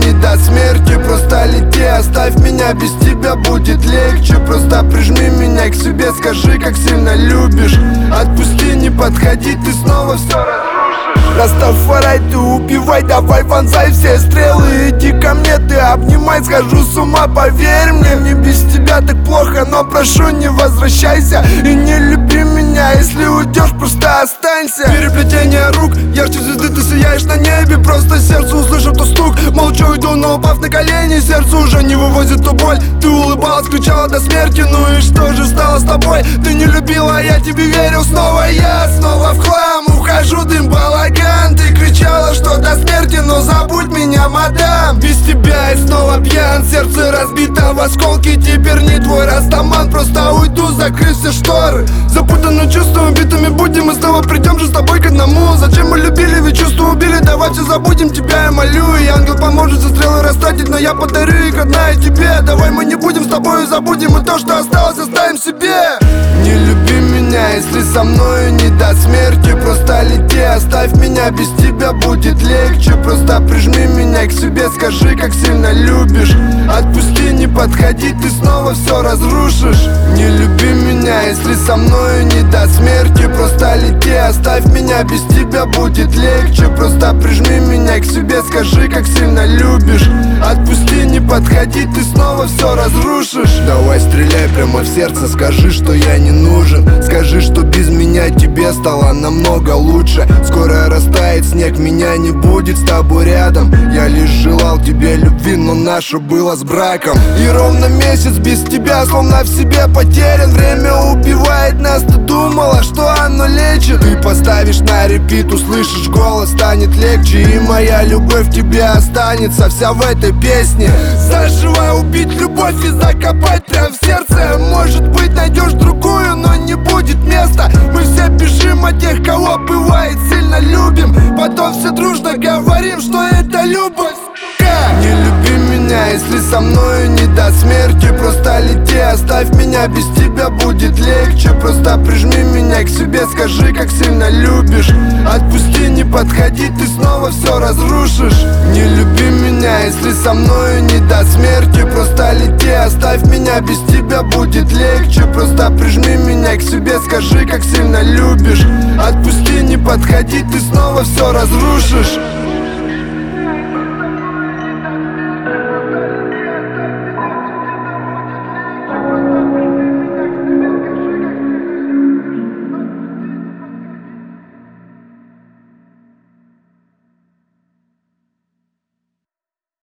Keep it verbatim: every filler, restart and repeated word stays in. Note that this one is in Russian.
не до смерти. Просто лети, оставь меня, без тебя будет легче. Просто прижми меня к себе, скажи, как сильно любишь. Отпусти, не подходи, ты снова все разрушишь. Растафарай, ты убивай, давай вонзай все стрелы. Иди ко мне, ты обнимай, схожу с ума, поверь мне. Мне без тебя так плохо, но прошу, не возвращайся. И не люби меня, если уйдешь, просто останься. Переплетение рук, ярче звезды, ты сияешь на небе. Просто сердце услышав то стук. Молчу, иду, но упав на колени. Сердце уже не вывозит ту боль. Ты улыбалась, кричала до смерти. Ну и что же стало с тобой? Ты не любила, а я тебе верил. Снова я, снова в хлам. Ухожу, дым, балаган. Ты кричала, что до смерти, но забудь меня, мадам. Без тебя я снова пьян. Сердце разбито в осколки. Теперь не твой растаман. Просто уйду, закрыв все шторы. Запутанным чувством, убитыми будем. Мы снова придем же с тобой к одному. Зачем мы любили, ведь чувства убили. Давай все забудем, тебя я молю. И ангел поможет все стрелы растратить, но я подарю их одна и тебе. Давай мы не будем с тобой, забудем. И то, что осталось, оставим себе. Не люби меня, если со мною не до смерти. Просто лети, оставь меня, без тебя будет легче. Просто прижми меня к себе, скажи, как сильно любишь. Отпусти, не подходи, ты снова все разрушишь. Не люби меня, если со мною не до смерти. Просто лети, оставь меня, без тебя будет легче. Просто прижми меня к себе, скажи, как сильно любишь. Отпусти, не подходи, ты снова все разрушишь. Давай стреляй прямо в сердце, скажи, что я не нужен. Скажи, что без меня тебе стало намного лучше. Скоро растает снег, меня не будет с тобой рядом. Я лишь желал тебе любви, но наше было с браком. И ровно месяц без тебя, словно в себе потерян. Время убивает нас, ты думала, что оно лечит. Ты поставишь на репит, услышишь голос, станет легче. И моя любовь в тебе останется вся в этой песне. Заживо убить любовь и закопать прям в сердце. Может быть, найдешь другую, но не будет места. Мы все бежим от тех, кого бывает сильно любим. Потом все дружно говорим, что это любовь. Не люби меня, если со мною не до смерти. Просто лети, оставь меня, без тебя будет легче. Просто прижми меня к себе, скажи, как сильно любишь. Отпусти, не подходи, ты снова все разрушишь. Не люби меня, если со мною не до смерти. Просто лети, оставь меня, без тебя будет легче. Просто прижми меня к себе, скажи, как сильно любишь. Отпусти, не подходи, ты снова все разрушишь.